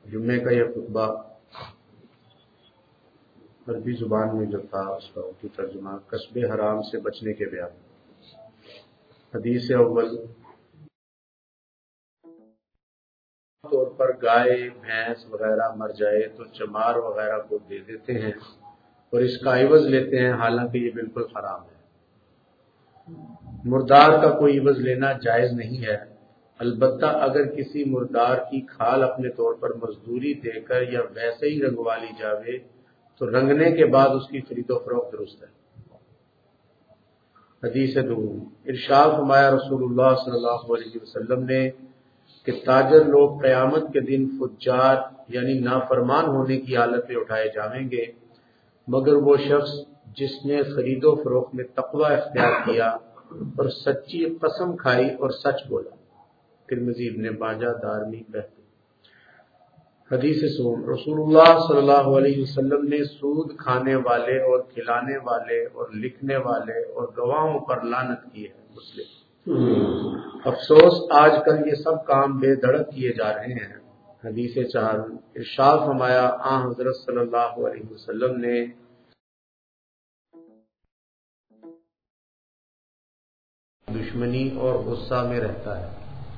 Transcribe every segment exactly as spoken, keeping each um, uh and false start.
جمعے کا یہ خطبہ عربی زبان میں جو تھا اس کا اردو ترجمہ کسب حرام سے بچنے کے بیان۔ حدیث اول، طور پر گائے بھینس وغیرہ مر جائے تو چمار وغیرہ کو دے دیتے ہیں اور اس کا عوض لیتے ہیں، حالانکہ یہ بالکل حرام ہے۔ مردار کا کوئی عوض لینا جائز نہیں ہے، البتہ اگر کسی مردار کی کھال اپنے طور پر مزدوری دے کر یا ویسے ہی رنگوا لی جاوے تو رنگنے کے بعد اس کی خرید و فروخت درست ہے۔ حدیث دوم، ارشاد فرمایا رسول اللہ صلی اللہ علیہ وسلم نے کہ تاجر لوگ قیامت کے دن فجار یعنی نافرمان ہونے کی حالت میں اٹھائے جائیں گے، مگر وہ شخص جس نے خرید و فروخت میں تقوی اختیار کیا اور سچی قسم کھائی اور سچ بولا۔ ترمذی، ابن ماجہ، دارمی، بہقی۔ حدیث سوم، رسول اللہ صلی اللہ علیہ وسلم نے سود کھانے والے اور کھلانے والے اور لکھنے والے اور گواہوں پر لعنت کی ہے۔ مسلم۔ افسوس آج کل یہ سب کام بے دھڑک کیے جا رہے ہیں۔ حدیث چار، ارشاد فرمایا آن حضرت صلی اللہ علیہ وسلم نے دشمنی اور غصہ میں رہتا ہے،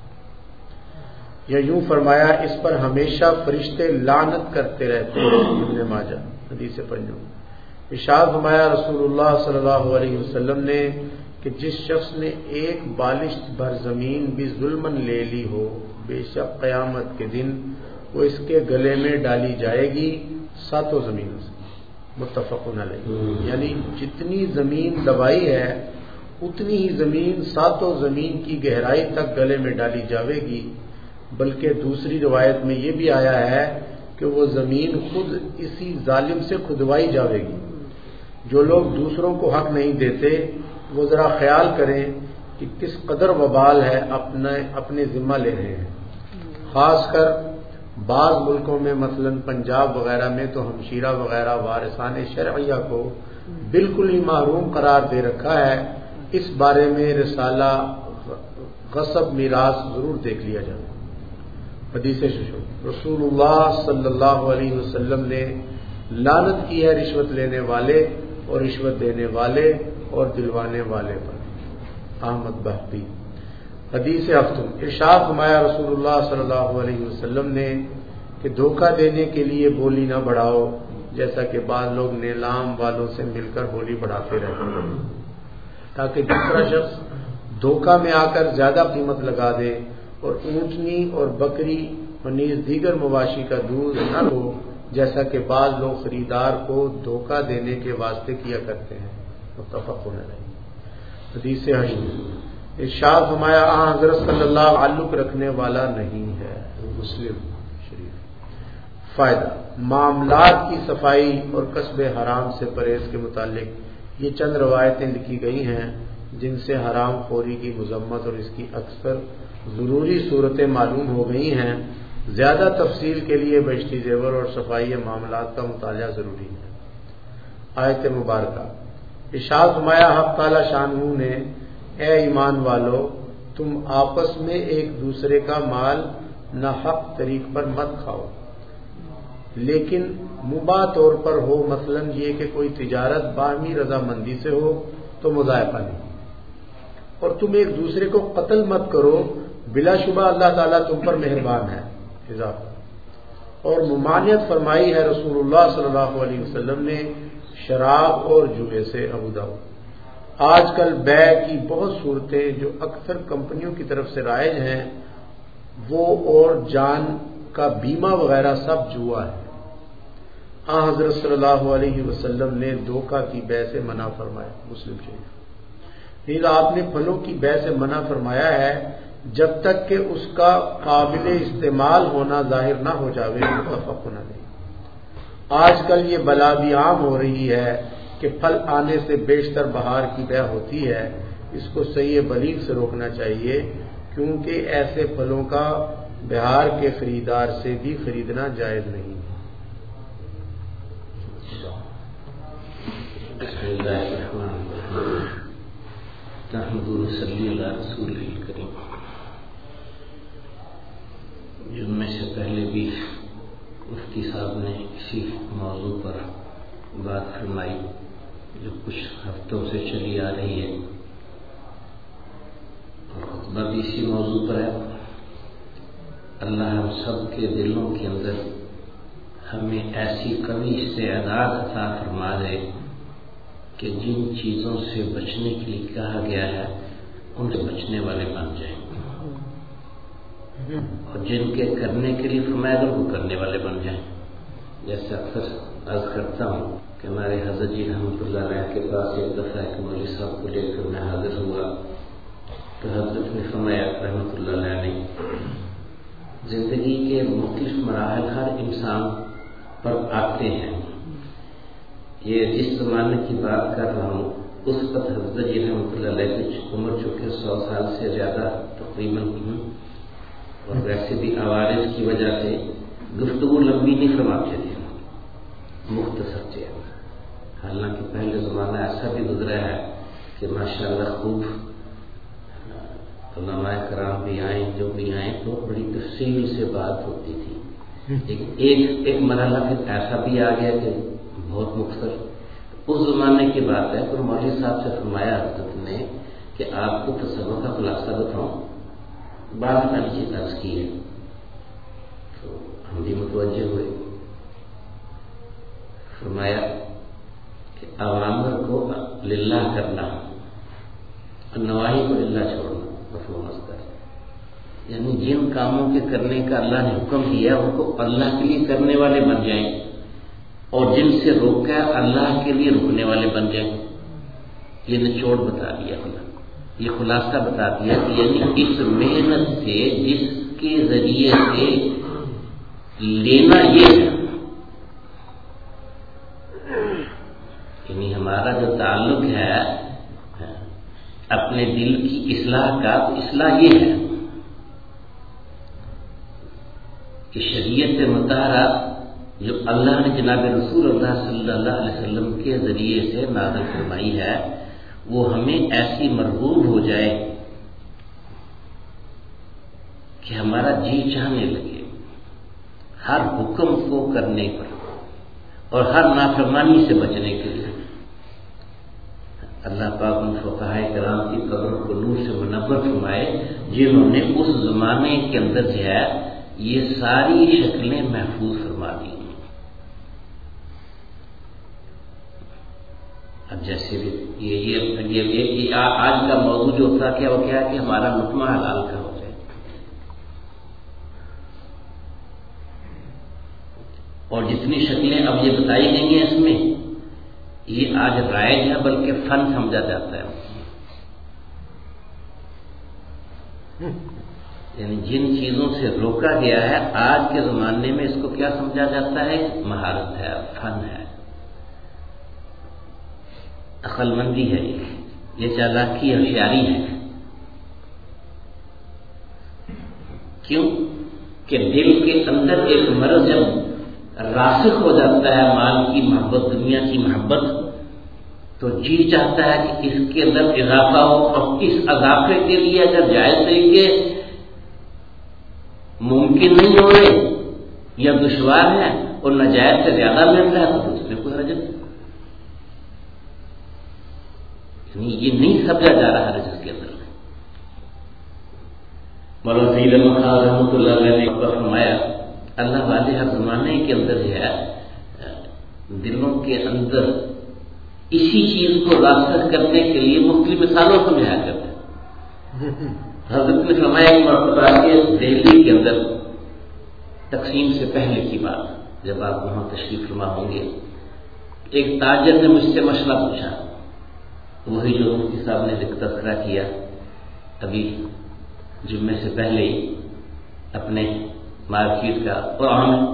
یا یوں فرمایا اس پر ہمیشہ فرشتے لعنت کرتے رہتے ہیں۔ ابن ماجہ، حدیث پنجم۔ ارشاد فرمایا رسول اللہ صلی اللہ علیہ وسلم نے کہ جس شخص نے ایک بالشت بھر زمین بھی ظلمن لے لی ہو، بے شک قیامت کے دن وہ اس کے گلے میں ڈالی جائے گی ساتوں زمینوں سے۔ متفقون علیہ، یعنی جتنی زمین دبائی ہے اتنی ہی زمین ساتوں زمین کی گہرائی تک گلے میں ڈالی جاوے گی، بلکہ دوسری روایت میں یہ بھی آیا ہے کہ وہ زمین خود اسی ظالم سے کھدوائی جاوے گی۔ جو لوگ دوسروں کو حق نہیں دیتے وہ ذرا خیال کریں کہ کس قدر وبال ہے اپنے اپنے ذمہ لے رہے ہیں۔ خاص کر بعض ملکوں میں مثلا پنجاب وغیرہ میں تو ہمشیرہ وغیرہ وارثان شرعیہ کو بالکل ہی محروم قرار دے رکھا ہے۔ اس بارے میں رسالہ غصب میراث ضرور دیکھ لیا جائے۔ حدیث ششم، رسول اللہ صلی اللہ علیہ وسلم نے لعنت کی ہے رشوت لینے والے اور رشوت دینے والے اور دلوانے والے پر۔ احمد بہقی۔ حدیث ہفتم، ارشاد فرمایا رسول اللہ صلی اللہ علیہ وسلم نے کہ دھوکہ دینے کے لیے بولی نہ بڑھاؤ، جیسا کہ بعض لوگ نیلام والوں سے مل کر بولی بڑھاتے رہتے ہیں تاکہ دوسرا شخص دھوکہ میں آ کر زیادہ قیمت لگا دے اور اونٹنی اور بکری اور نیز دیگر مواشی کا دودھ نہ ہو، جیسا کہ بعض لوگ خریدار کو دھوکہ دینے کے واسطے کیا کرتے ہیں۔ متفقون علیہ۔ حدیث حدیث، ارشاد فرمایا آن حضرت صلی اللہ تعلق رکھنے والا نہیں ہے۔ مسلم شریف۔ فائدہ، معاملات کی صفائی اور کسب حرام سے پرہیز کے متعلق یہ چند روایتیں لکھی گئی ہیں جن سے حرام خوری کی مذمت اور اس کی اکثر ضروری صورتیں معلوم ہو گئی ہیں۔ زیادہ تفصیل کے لیے بہشتی زیور اور صفائی معاملات کا مطالعہ ضروری ہے۔ آیت مبارکہ، ارشاد فرمایا حق تعالی شانہ نے اے ایمان والو تم آپس میں ایک دوسرے کا مال ناحق طریق پر مت کھاؤ، لیکن مباح طور پر ہو، مثلا یہ کہ کوئی تجارت باہمی رضامندی سے ہو تو مضائقہ نہیں، اور تم ایک دوسرے کو قتل مت کرو، بلا شبہ اللہ تعالیٰ تم پر مہربان ہے۔ اضافہ، اور ممانعت فرمائی ہے رسول اللہ صلی اللہ علیہ وسلم نے شراب اور جوئے سے۔ ابو داؤد۔ آج کل بیع کی بہت صورتیں جو اکثر کمپنیوں کی طرف سے رائج ہیں وہ اور جان کا بیمہ وغیرہ سب جوا ہے۔ آن حضرت صلی اللہ علیہ وسلم نے دھوکہ کی بیع سے منع فرمایا۔ مسلم شریف۔ نیز آپ نے پھلوں کی بیع سے منع فرمایا ہے جب تک کہ اس کا قابل استعمال ہونا ظاہر نہ ہو جاوے۔ متفقون علیہ۔ آج کل یہ بلا بھی عام ہو رہی ہے کہ پھل آنے سے بیشتر بہار کی بیع ہوتی ہے، اس کو صحیح بلیغ سے روکنا چاہیے، کیونکہ ایسے پھلوں کا بہار کے خریدار سے بھی خریدنا جائز نہیں۔ بسم اللہ الرحمن الرحیم، نحمدہ و نصلی علی رسول الکریم۔ جمعے سے پہلے بھی کسی موضوع پر بات فرمائی جو کچھ ہفتوں سے چلی آ رہی ہے، اور خطبہ بھی اسی موضوع پر ہے۔ اللہ ہم سب کے دلوں کے اندر ہمیں ایسی قوی استعداد عطا فرما دے کہ جن چیزوں سے بچنے کے لیے کہا گیا ہے ان سے بچنے والے بن جائیں، اور جن کے کرنے کے لیے فرمایا گیا وہ کرنے والے بن جائیں۔ جیسے اکثر عرض کرتا ہوں کہ ہمارے حضرت جی رحمۃ اللہ علیہ کے پاس ایک دفعہ ایک مولوی صاحب کو لے کر میں حاضر ہوا تو حضرت نے فرمایا رحمۃ اللہ علیہ نے، زندگی کے مختلف مراحل ہر انسان پر آتے ہیں۔ یہ جس زمانے کی بات کر رہا ہوں اس وقت حضرت جی رحمۃ اللہ علیہ کی عمر چونکہ سو سال سے زیادہ تقریباً، اور ویسے بھی عوارض کی وجہ سے گفتگو لمبی نہیں فرماتے تھے، مختصر تھے۔ حالانکہ پہلے زمانہ ایسا بھی گزرا ہے کہ ماشاءاللہ خوب علماء کرام بھی آئیں، جو بھی آئیں تو بڑی تفصیل سے بات ہوتی تھی، لیکن ایک ایک مرحلہ پھر ایسا بھی آ گیا کہ بہت مختصر۔ اس زمانے کی بات ہے، پھر مولوی صاحب سے فرمایا حضرت نے کہ آپ کو تصور کا خلاصہ بتاؤں، بات میں نے چیز عرض کی ہے تو ہم بھی متوجہ ہوئے۔ فرمایا کہ اوامر کو للہ کرنا اور نواہی کو للہ چھوڑنا، مفہوم مصدر، یعنی جن کاموں کے کرنے کا اللہ نے حکم کیا ان کو اللہ کے لیے کرنے والے بن جائیں، اور جن سے روکا ہے اللہ کے لیے رکنے والے بن جائیں۔ یہ نچوڑ بتا دیا، یہ خلاصہ بتا دیا کہ یعنی اس محنت سے جس کے ذریعے سے لینا یہ ہے، یعنی ہمارا جو تعلق ہے اپنے دل کی اصلاح کا، تو اصلاح یہ ہے کہ شریعت مطہرہ جو اللہ نے جناب رسول اللہ صلی اللہ علیہ وسلم کے ذریعے سے نازل فرمائی ہے وہ ہمیں ایسی مرغوب ہو جائے کہ ہمارا جی چاہنے لگے ہر حکم کو کرنے پر اور ہر نافرمانی سے بچنے کے لیے۔ اللہ پاک ان فقہائے کرام کی قبر کو نور سے منور فرمائے جنہوں نے اس زمانے کے اندر جو ہے یہ ساری شکلیں محفوظ فرما دی۔ اب جیسے بھی یہ یہ, یہ, یہ, یہ آج کا موضوع جو تھا کیا وہ کیا ہے کہ ہمارا لقمہ حلال کا ہو جائے، اور جتنی شکلیں اب یہ بتائی گئی ہیں اس میں یہ آج رائج ہے بلکہ فن سمجھا جاتا ہے، یعنی جن چیزوں سے روکا گیا ہے آج کے زمانے میں اس کو کیا سمجھا جاتا ہے؟ مہارت ہے، فن ہے، عقل مندی ہے، یہ چالاکی ہوشیاری ہے۔ کیوں کہ دل کے اندر ایک مرض جب راسخ ہو جاتا ہے مال کی محبت، دنیا کی محبت، تو جی چاہتا ہے کہ اس کے اندر اضافہ ہو، اور اس اضافے کے لیے اگر جائز طریقے ممکن نہیں ہو رہے یا دشوار ہے اور ناجائز سے زیادہ مل رہا ہے تو اس میں کوئی حرج نہیں، یہ نہیں سمجھا جا رہا ہے جس کے اندر۔ مولانا سید احمد خان رحمۃ اللہ علیہ نے فرمایا اللہ والے ہر زمانے کے اندر جو ہے دلوں کے اندر اسی چیز کو راسخ کرنے کے لیے مختلف مثالوں سمجھایا کرتے ہیں۔ حضرت نے فرمایا ایک مرتبہ کہ دہلی کے اندر تقسیم سے پہلے کی بات، جب آپ وہاں تشریف فرما ہوں گے، ایک تاجر نے مجھ سے مسئلہ پوچھا، وہی جو مفتی صاحب نے تذکرہ کیا ابھی جمعے سے پہلے ہی اپنے مارکیٹ کا، اور عام ہے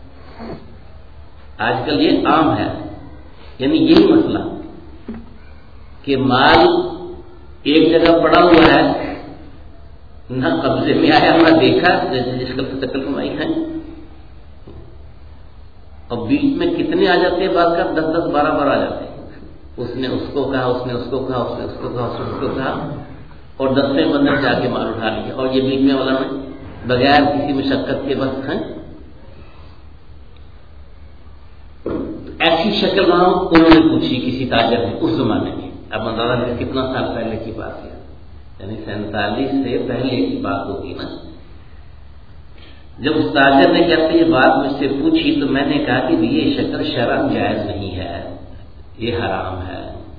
آج کل یہ عام ہے، یعنی یہی مسئلہ کہ مال ایک جگہ پڑا ہوا ہے، نہ قبضے میں آیا نہ دیکھا، جیسے جس کا تکل کمائی کھائیں، اور بیچ میں کتنے آ جاتے ہیں، بعد کا دس دس بارہ بار آ جاتے ہیں، اس نے اس کو کہا، اس نے اس کو کہا، اس نے اس کو کہا، اس نے اس کو کہا، اور دسویں بندے سے آ کے مال اٹھا لیا، اور یہ بیچ میں والا میں بغیر کسی مشقت کے بس ہیں۔ ایسی شکل رہا ہوں انہوں نے پوچھی کسی تاجر نے اس زمانے میں. اب اندازہ ہے کتنا سال پہلے کی بات ہے, یعنی سینتالیس سے پہلے کی بات ہوگی نا. جب اس تاجر نے کہتے یہ بات مجھ سے پوچھی تو میں نے کہا کہ یہ شکل شرعاً جائز نہیں ہے, یہ حرام ہے.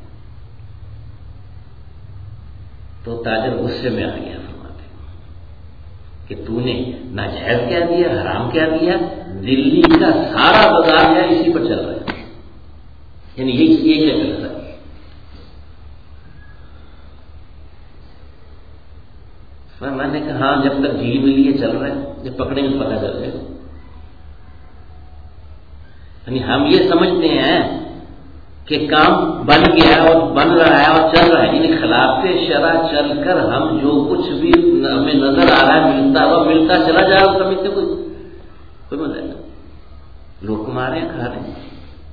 تو تاجر غصے میں آ گیا, فرماتے کہ تو نے ناجائز کہہ دیا, حرام کہہ دیا, دلی کا سارا بازار ہے اسی پر چل رہا ہے, یعنی یہی یہی شکل ہے. میں نے کہا ہاں جب تک جھیل ملی ہے چل رہا ہے, جب پکڑیں گے پتہ چل جائے گا. یعنی ہم یہ سمجھتے ہیں کہ کام بن گیا اور بن رہا ہے اور چل رہا ہے, یعنی خلاف شرع چل کر ہم جو کچھ بھی ہمیں نظر آ رہا ہے ملتا ہوا ملتا چلا جا رہا, سمجھتے کوئی کوئی مزہ نہیں. لوگ کما رہے ہیں, کھا رہے ہیں.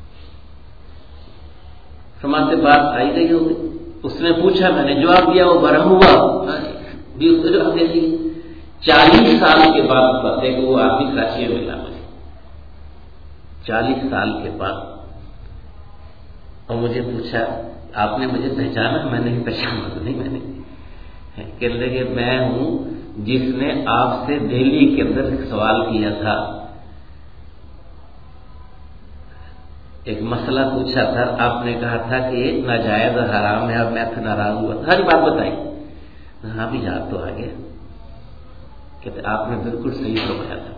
سماج سے بات آئی گئی ہوگی, اس نے پوچھا, میں نے جواب دیا, وہ برہم ہوا بھی اس کو جواب دے دی. چالیس سال کے بعد پتے کہ وہ آدمی کراچی میں ملا مجھے, چالیس سال کے بعد, اور مجھے پوچھا آپ نے مجھے پہچانا؟ میں نے پہچانا تو نہیں. میں نے کہنے لگے میں ہوں جس نے آپ سے دہلی کے اندر سوال کیا تھا, ایک مسئلہ پوچھا تھا, آپ نے کہا تھا کہ یہ ناجائز حرام ہے, اور میں تو ناراض ہوا تھا, ساری بات بتائی. ہاں بھی یاد تو آ گیا, کہتے آپ نے بالکل صحیح فرمایا تھا,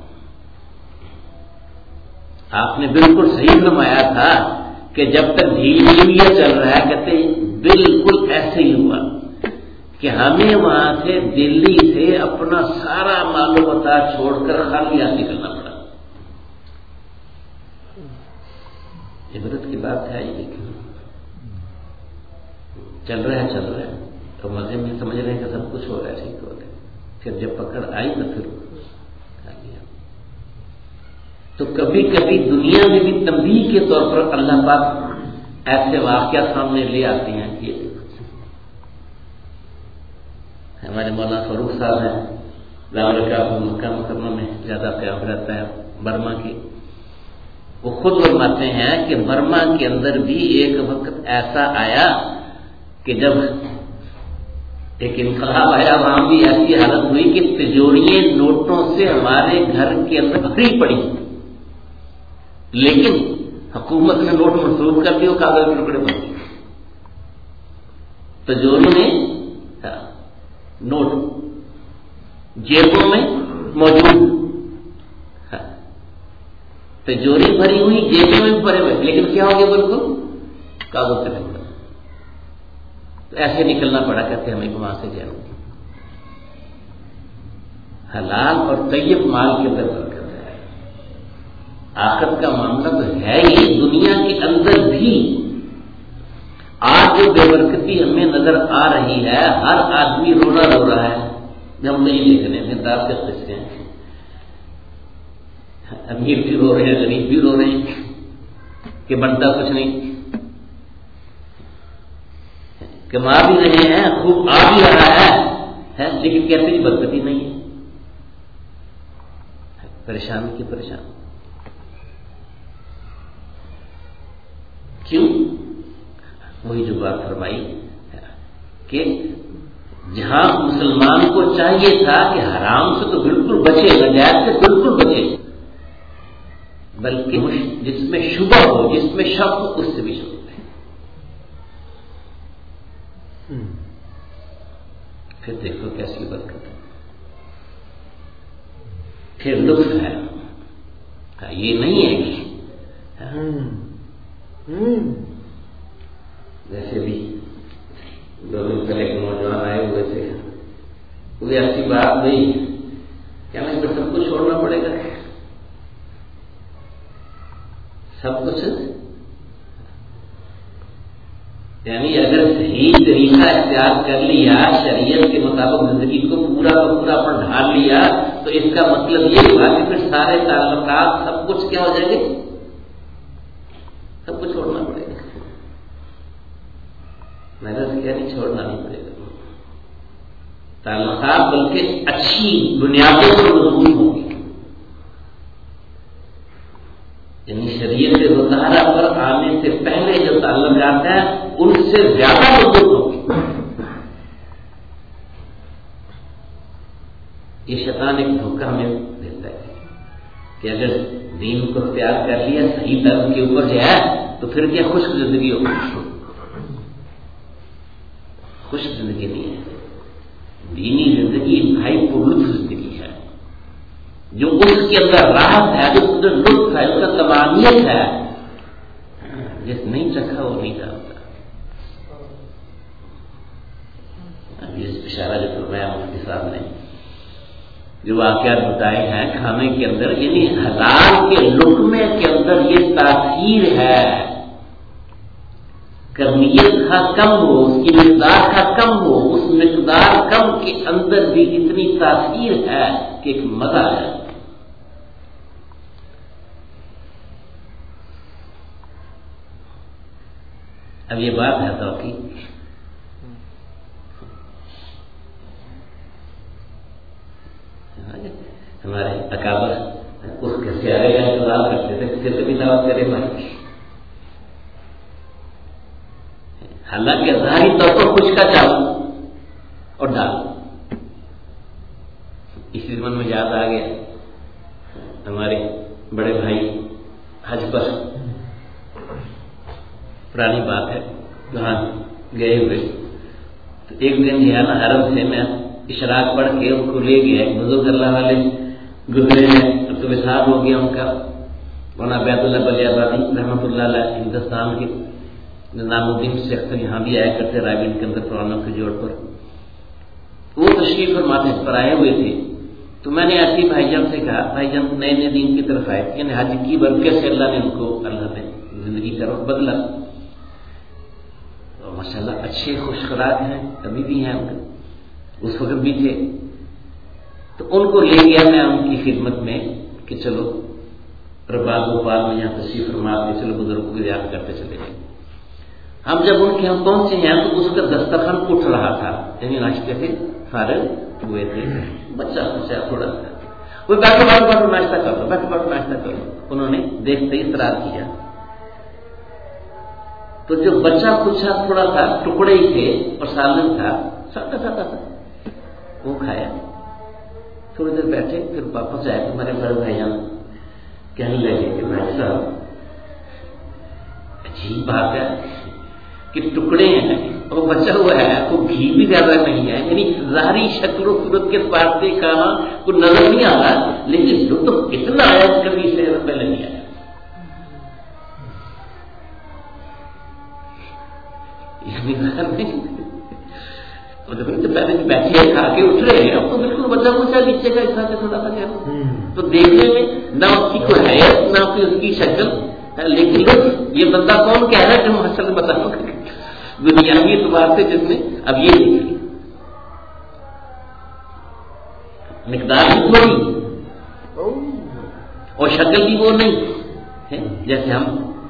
آپ نے بالکل صحیح فرمایا تھا کہ جب تک ڈھیل میڈیا چل رہا ہے, کہتے بالکل ایسے ہی ہوا کہ ہمیں وہاں سے دلی سے اپنا سارا معلومات چھوڑ کر خالیات نکلنا پڑا. عبرت کی بات ہے یہ, چل رہا ہے چل رہا ہے تو مزے میں سمجھ رہے ہیں کہ سب کچھ ہو رہا ہے, ٹھیک ہو رہا ہے. پھر جب پکڑ آئی تو پھر تو کبھی کبھی دنیا میں بھی تنبیہ کے طور پر اللہ پاک ایسے واقعات سامنے لے آتے ہیں. کہ ہمارے مولانا فاروق صاحب ہیں, لاہور کا مکہ مکرمہ میں زیادہ قیام رہتا ہے برما کی, وہ خود فرماتے ہیں کہ برما کے اندر بھی ایک وقت ایسا آیا کہ جب ایک انقلاب آیا, وہاں بھی ایسی حالت ہوئی کہ تجوریاں نوٹوں سے ہمارے گھر کے اندر بھری پڑی, لیکن حکومت نے نوٹ منسوخ کر دی, وہ کاغذ کے ٹکڑے بن گئے. تجوری میں نوٹ جیبوں میں موجود, تجوری بھری ہوئی جیبوں میں بھرے ہوئے, لیکن کیا ہو گیا بالکل کاغذ کے ٹکڑے. تو ایسے نکلنا پڑا, کہتے ہمیں وہاں سے جانا. حلال اور طیب مال کے اندر برکت ہے. آخرت کا معاملہ تو ہے ہی, دنیا کے اندر بھی آج جو بے برکتی ہمیں نظر آ رہی ہے, ہر آدمی رونا رو رہا ہے. ہم نہیں دیکھ رہے ہیں دار کے قصے ہیں, امیر بھی رو رہے ہیں, غریب بھی رو رہے ہیں کہ بنتا کچھ نہیں, کما بھی رہے ہیں, خوب آ بھی رہا ہے, لیکن کہتے ہیں برکتی نہیں ہے, پریشان کی پریشان. کیوں؟ وہی جو بات فرمائی کہ جہاں مسلمان کو چاہیے تھا کہ حرام سے تو بالکل بچے, نجائز سے بالکل بچے, بلکہ جس میں شبہ ہو, جس میں شک ہو, اس سے بھی شک ہے. پھر دیکھو کیسی برکت ہے, پھر لطف ہے. یہ نہیں ہے کہ جیسے بھی دو دن پہلے ایک نوجوان آئے ہوئے تھے, کوئی ایسی بات نہیں کہ ہمیں پھر سب کچھ چھوڑنا پڑے گا, سب کچھ, یعنی اگر صحیح طریقہ اختیار کر لیا, شریعت کے مطابق زندگی کو پورا کا پورا پر ڈھال لیا, تو اس کا مطلب یہ ہوا کہ پھر سارے تعلقات سب کچھ کیا ہو جائیں گے, سب کچھ چھوڑنا پڑے گا. میں نے کیا نہیں, چھوڑنا نہیں پڑے گا تعلقات, بلکہ اچھی بنیادوں پر مضبوط ہوں گی. یعنی شریعت مطہرہ پر آنے سے پہلے جو تعلقات ہیں ان سے زیادہ لطف ہوگی. یہ شیطان ایک دھوکہ ہمیں دیتا ہے کہ اگر دین کو اختیار کر لیا صحیح درد کے اوپر جو ہے تو پھر کیا خشک زندگی ہوگی. خشک زندگی نہیں ہے. دینی زندگی بھائی پرلطف زندگی ہے جو اس کے اندر راحت ہے, جو اس کے اندر لطف ہے, اس کا تمامیت ہے. جس نہیں چکھا وہ نہیں جانتا. اس اشارہ جو فرمایا مفتی صاحب نے جو واقعات بتائے ہیں کھانے کے اندر, یعنی حلال کے لقمے کے اندر یہ تاثیر ہے. کمیت کا کم ہو, اس کی مقدار کا کم ہو, اس مقدار کم کے اندر بھی اتنی تاثیر ہے کہ ایک مزہ ہے. اب یہ بات ہے تو کہ ہمارے اکابر اس کے سیارے کا انتظار کرتے تھے کسی سے بھی دعوت کرے بھائی. حالانکہ ظاہری طور پر کچھ کا چاہو اور ڈال. اسی من میں یاد آ گیا ہمارے بڑے بھائی حج پر, پرانی بات ہے, وہاں گئے ہوئے تو ایک دن جو ہے نا حرم سے میں اشراق پڑھ کے ان کو لے گیا. ایک بزرگ اللہ والے گزرے ہیں, اب تو وصال ہو گیا ان کا, مولانا بیت اللہ بلی آبادی رحمۃ اللہ علیہ, ہندوستان کے نظام الدین سے اکثر یہاں بھی آیا کرتے رائے کے اندر پرانوں کے جوڑ پر. وہ تشریف فرما پر آئے ہوئے تھے تو میں نے ایسی بھائی جان سے کہا, بھائی جان نئے نئے دین کی طرف آئے, یعنی حج کی برکت سے اللہ نے ان کو اللہ نے زندگی کا رخ بدلا. ماشاء اللہ اچھے خوش خوراک ہیں, ابھی بھی ہیں, اس وقت بھی تھے. تو ان کو لے گیا میں ان کی خدمت میں کہ چلو رباط گوپال میں یہاں تشریف فرما کے چلو بزرگوں کو یاد کرتے چلے گئے. ہم جب ان کے ہم پہنچے ہیں تو اس کا دسترخوان اٹھ رہا تھا, یعنی ناشتے سے فارغ ہوئے تھے, بچہ بچہ تھوڑا سا وہ بیٹھو بیٹھو بیٹھو ناشتہ کر لو, بیٹھو بیٹھو ناشتہ کر لو. انہوں نے دیکھتے ہی اصرار کیا تو جو بچہ کچھ تھوڑا سا ٹکڑے ہی تھے اور سالن تھا سادہ سادہ تھا, وہ کھایا. تھوڑی دیر بیٹھے پھر واپس آئے. ہمارے بڑے بھائی جان کہنے لگے کہ بھائی صاحب عجیب بات ہے کہ ٹکڑے ہیں اور بچا ہوا ہے, وہ گھی بھی زیادہ نہیں ہے, یعنی ظاہری شکل و صورت کے پارتے کھانا کو نظر نہیں آ رہا, لیکن جو تو اتنا آیا کبھی سے پہلے نہیں آیا. پہلے بیٹھے کھا کے اٹھ رہے ہیں, اب تو بالکل بچہ پوچھا نیچے کا حصہ سے تھوڑا سا کیا تو دیکھنے میں نہ اس کی کوئی حیثیت نہ اس کی شکل, لیکن یہ بندہ کون کہہ رہا ہے کہ ہم اصل میں بتاؤں دنیاوی اعتبار سے جس نے اب یہ دیکھ لی مقدار بھی تھوڑی اور شکل بھی وہ نہیں جیسے ہم.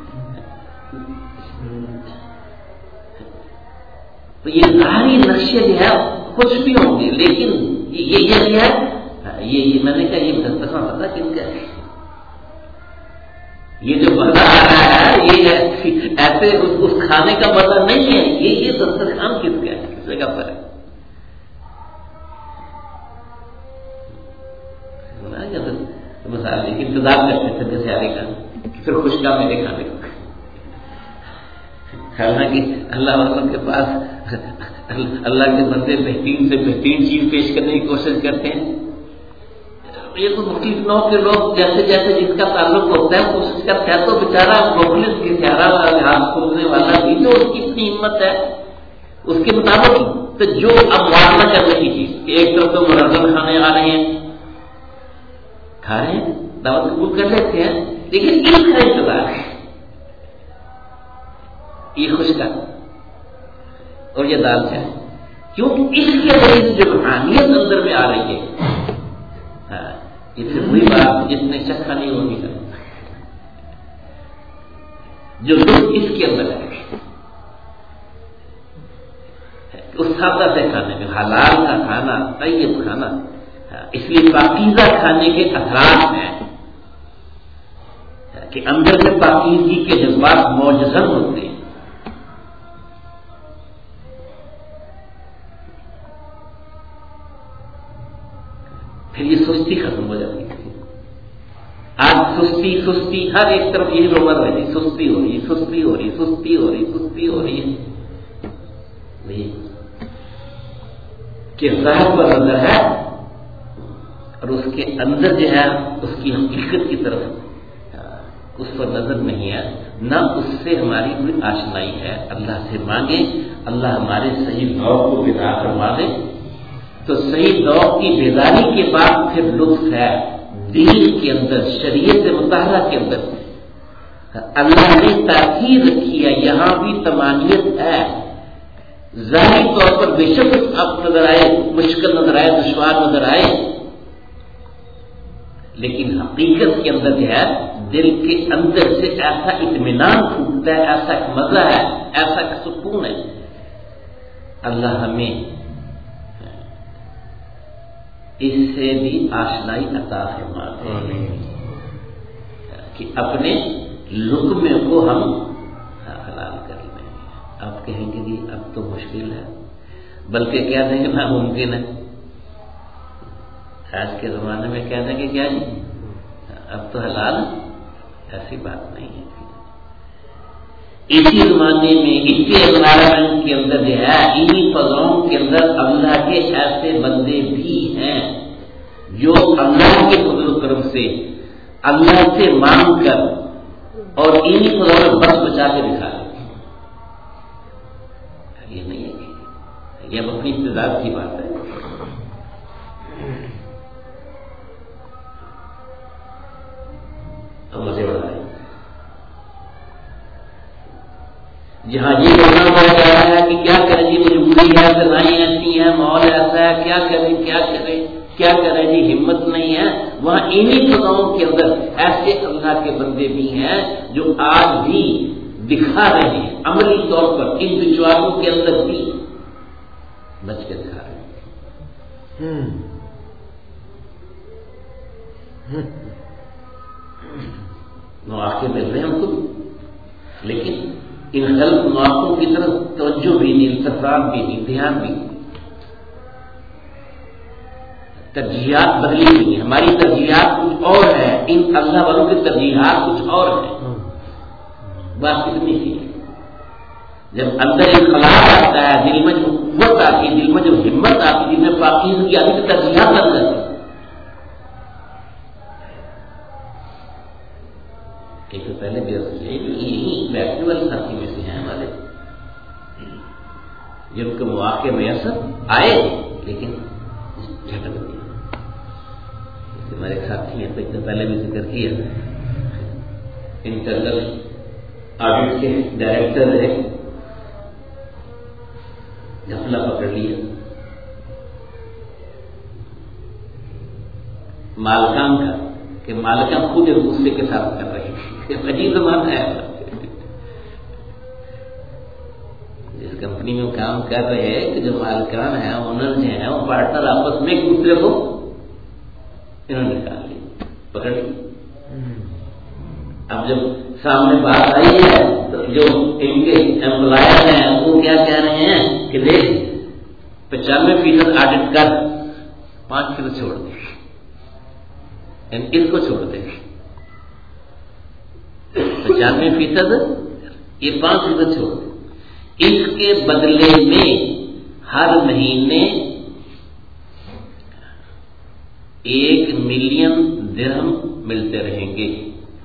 تو یہ ظاہری نقشے جو ہے کچھ بھی ہوں گے, لیکن یہ یہ ہے یہ میں نے کہا یہ دسترخوان پتا کن کا ہے, یہ جو مزہ آ رہا ہے یہ ایسے اس کھانے کا مزہ نہیں ہے, یہ یہ دسترخوان کس کا ہے, کس جگہ پر ہے. مثال انتظار کرتے تھے سیارے کا پھر خوش کا میرے کھانے کا. حالانکہ اللہ والوں کے پاس اللہ کے بندے بہترین سے بہترین چیز پیش کرنے کی کوشش کرتے ہیں. یہ تو مختلف نو کے لوگ جیسے جیسے جس کا تعلق ہوتا ہے کوشش کرتے ہیں, تو بیچارہ مخلص کے سیارہ والا ہاتھ کھولنے والا بھی جو اس کی اتنی ہمت ہے اس کے مطابق تو جو اب واضح کرنے کی چیز کہ ایک طرف تو منظم کھانے آ رہے ہیں, کھا رہے ہیں, دعوت قبول کر لیتے ہیں, لیکن اس کا انتظار ہے یہ خوش کا اور یہ دال چائے, کیونکہ اس کے ذریعے جو روحانیت اندر میں آ رہی ہے یہ پھر وہی بات جس نے چکھا نہیں ہوگی جو لطف اس کے اندر ہے اس سادہ سے کھانے میں, حلال کا کھانا, طیب کھانا, اس لیے پاکیزہ کھانے کے اثرات ہیں. کہ اندر سے پاکیزگی کے جذبات موجزن ہوتے ہیں. پھر یہ سستی ختم ہو جاتی ہے. آج سستی سستی ہر ایک طرف یہی رومر رہتی، سستی ہو رہی سستی ہو رہی سستی ہو رہی سستی ہو رہی ہے. کہ ظاہر پر نظر ہے اور اس کے اندر جو ہے اس کی حقیقت کی طرف اس پر نظر نہیں ہے، نہ اس سے ہماری کوئی آشنائی ہے. اللہ سے مانگے اللہ ہمارے صحیح ذوق کو بیدار فرما دے. تو صحیح ذوق کی بیداری کے بعد پھر لطف ہے دین کے اندر، شریعت مطہرہ کے اندر. اللہ نے تاکید رکھی ہے، یہاں بھی تمانیت ہے. ظاہری طور پر بے شک اب نظر آئے، مشکل نظر آئے، دشوار نظر آئے، لیکن حقیقت کے اندر جو ہے دل کے اندر سے ایسا اطمینان پھوٹتا ہے، ایسا ایک مزہ ہے، ایسا ایک سکون ہے. اللہ ہمیں اس سے بھی آشنائی عطا فرما دے کہ اپنے لقمے کو ہم حلال کر لیں. آپ کہیں گے جی اب تو مشکل ہے، بلکہ کہہ دیں گے ناممکن ہے. آج کے زمانے میں کہہ دیں گے کیا جی اب تو حلال، ایسی بات نہیں ہے. اسی زمانے میں اسی انوائرمنٹ کے اندر جو ہے، انہی فضاؤں کے اندر اللہ کے ایسے بندے بھی ہیں جو اللہ کے فضل و کرم سے اللہ سے مانگ کر اور انہی فضاؤں میں بس بچا کے دکھا رہے. یہ نہیں ہے، یہ اب اپنی ابتداء کی بات ہے. مزے بڑھا رہے جہاں یہ بولنا پڑ جا رہا ہے کہ کیا کریں جی مجبوری ہے، سزائیں ایسی ہیں، ماحول ایسا ہے، کیا کریں کیا کریں کیا کریں جی ہمت نہیں ہے. وہاں انہی فضاؤں کے اندر ایسے اللہ کے بندے بھی ہیں جو آج بھی دکھا رہے ہیں عملی طور پر، ان دشواریوں کے اندر بھی بچ کے دکھا رہے ہیں. مواقع مل رہے ہیں ہم کو، لیکن ان غلط مواقعوں کی طرف توجہ بھی نہیں، التفات بھی نہیں، دھیان بھی نہیں. ترجیحات بدلی ہوئی ہیں، ہماری ترجیحات کچھ اور ہے، ان اللہ والوں کی ترجیحات کچھ اور ہیں. بات کتنی سی ہے جب اندر انقلاب آتا ہے، دل میں جو قوت آتی ہے، دل میں جو ہمت آتی ہے، دل میں پاکیزگی آتی ہے، ترجیحات بدل جاتی ہیں. ایک تو پہلے بھی یہی بیٹھنے والی ساتھی میں سے ہیں ہمارے، جن کے مواقع میسر آئے لیکن جھٹک دیا. ہمارے ساتھی ہیں، تو ایک تو پہلے بھی ذکر کیا، انٹرنل آڈٹ کے ڈائریکٹر ہے، گھپلہ پکڑ لیا، مالکان کا کہ مالکان خود ایک دوسرے کے ساتھ کر رہے ہیں. عجیب زمانہ ہے. جس کمپنی میں کام کر رہے ہیں کہ جو مالکان ہیں، اونر جو ہیں، وہ پارٹنر آپس میں ایک دوسرے کو انہوں نے نکال لی، پکڑ لی. اب جب سامنے بات آئی ہے تو جو ان کے امپلائر ہیں وہ کیا کہہ رہے ہیں کہ دیکھ پچانوے فیصد آڈٹ کر، پانچ فیصد چھوڑ دیں، اس کو چھوڑ دیں. پچانوے فیصد یہ پانچ فیصد چھوڑ دیں. اس کے بدلے میں ہر مہینے ایک ملین درہم ملتے رہیں گے.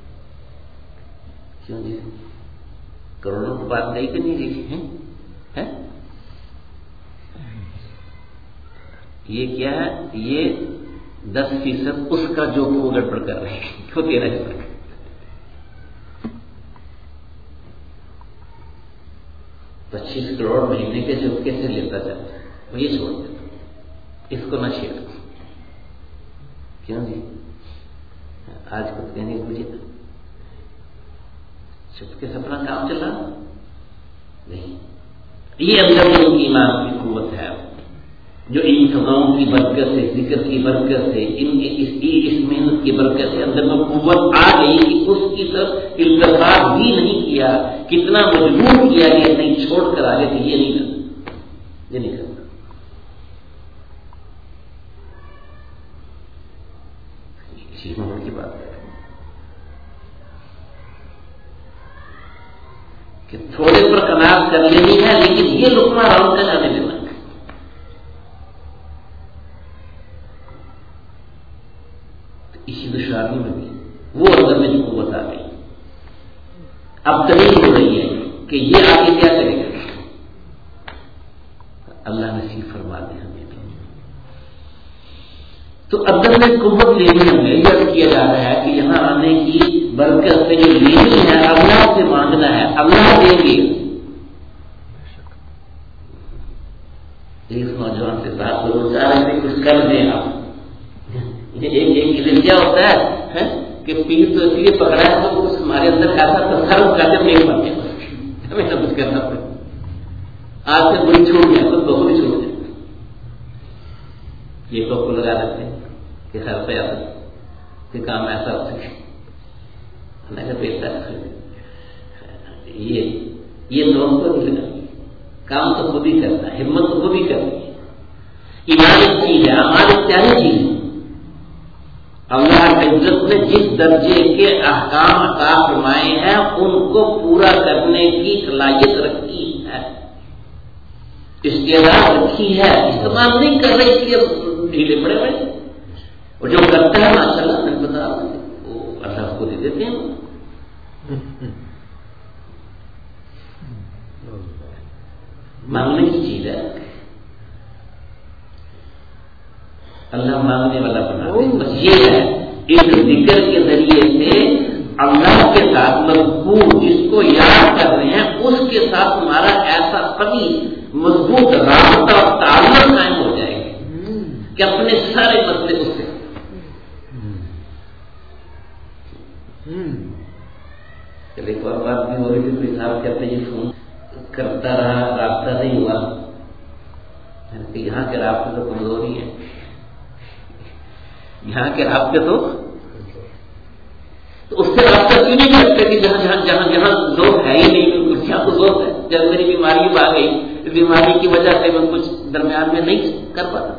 کیوں جی کروڑوں کی بات نہیں کہ نہیں دیکھی ہے. یہ کیا ہے؟ یہ دس فیصد اس کا جو وہ گڑبڑ کر رہے ہیں، وہ تیرہ فیصد پچیس کروڑ مہینے کے جو کیسے لیتا جاتا ہے وہ یہ چھوڑ دیتا، اس کو نہ چھیڑ. کیوں جی آج کچھ کہنے کی مجھے چھپ کے سپنا کام چلا نہیں. یہ اندر ان کی ایمان کی قوت ہے. جو ان سزاؤں کی برکت سے، ذکر کی برکت سے، ان اس, اس محنت کی برکت سے اندر میں قوت آ گئی کہ اس کی طرف التفات بھی نہیں کیا، کتنا مجبور کیا کہ نہیں چھوڑ کر آگے کہ یہ نہیں کرنا، یہ نہیں کرنا۔ اسی محنت کی بات ہے کہ تھوڑے پر قناعت کر لینی ہے، لیکن یہ لقمہ راؤنڈ کا جانے دینا۔ اسی دشواری میں بھی وہ اندر میں جو قوت آ گئی، اب دلیل ہو رہی ہے کہ یہ آگے کیا کرے گا۔ اللہ نصیب فرما دے ہمیں بھی۔ تو اندر میں قوت لینی ہمیں یاد کیا جا رہا ہے کہ یہاں آنے کی برکت سے جو لینی ہے اللہ سے مانگنا ہے، اللہ دیں گے۔ ایک نوجوان سے بات کرو چاہ رہے تھے کچھ کر دیں آپ، ایک ایک کیا ہوتا ہے کہ پیر تو اس لیے پکڑا ہے تو اس ہمارے اندر ایسا تصرف کرتے نہیں پڑتے، ہمیں سب کچھ کرنا پڑے۔ آج سے بڑی چھوڑ گیا تو بہت ہی چھوڑ جائے، یہ تو لگا دیتے ہیں کہ خیر پہ آتا کہ کام ایسا ہو سکے، اللہ کا بیٹا یہ یہ لوگ کو نہیں لگا، کام تو خود ہی کرتا ہے، ہمت تو خود ہی کرتی ہے۔ ایمان ایک چیز ہے، اعمال ایک پیاری چیز ہے۔ اللہ کی عزت نے جس درجے کے احکام عطا فرمائے ہیں ان کو پورا کرنے کی صلاحیت رکھی ہے، استعداد رکھی ہے، استعمال نہیں کر رہے اس لیے ڈھیلے پڑے ہوئے، اور جو کرتا ہے ماشاء اللہ میں بتا وہ اللہ کو دے دیتے ہیں۔ مانگنے کی چیز ہے، اللہ مانگنے والا بنا دے، بس یہ ہے۔ اس ذکر کے ذریعے سے اللہ کے ساتھ مضبوط جس کو یاد کر رہے ہیں اس کے ساتھ ہمارا ایسا قوی مضبوط رابطہ اور تعلق قائم ہو جائے گا کہ اپنے سارے مسئلے اس سے چلے۔ ایک اور بات بھی ہو رہی تھی، کوئی صاحب کہتے ہیں یہ فون کرتا رہا رابطہ نہیں ہوا، یہاں کے رابطے تو کمزوری ہے، یہاں کے رابطے تو تو اس سے رابطہ کیوں نہیں کرتے کہ جہاں جہاں جہاں جہاں لوگ ہے ہی نہیں، کچھ یہاں تو لوگ ہے۔ جب میری بیماری آ گئی، اس بیماری کی وجہ سے میں کچھ درمیان میں نہیں کر پاتا،